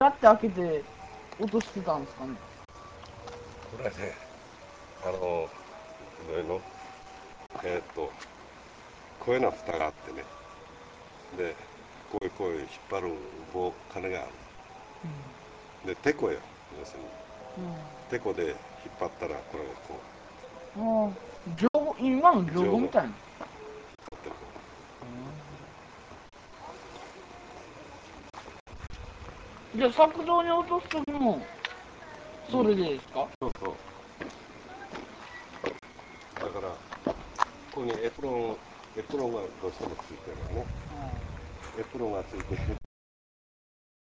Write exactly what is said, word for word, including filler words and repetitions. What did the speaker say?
やって開けて落としてたんですかね。 これね、あの、どういうのえーっと、こういうような蓋があってね、で、こういうこういう引っ張る棒、金がある。で、てこよ、要するに。てこで引っ張ったら、これがこう、 うん。ああ、ジョゴ、今のジョゴみたいな。 やってる。 じゃあ作動に落とすときもそれでですか？ そうそう。だから、ここにエプロン、エプロンがどうしてもついてるよね。エプロンがついて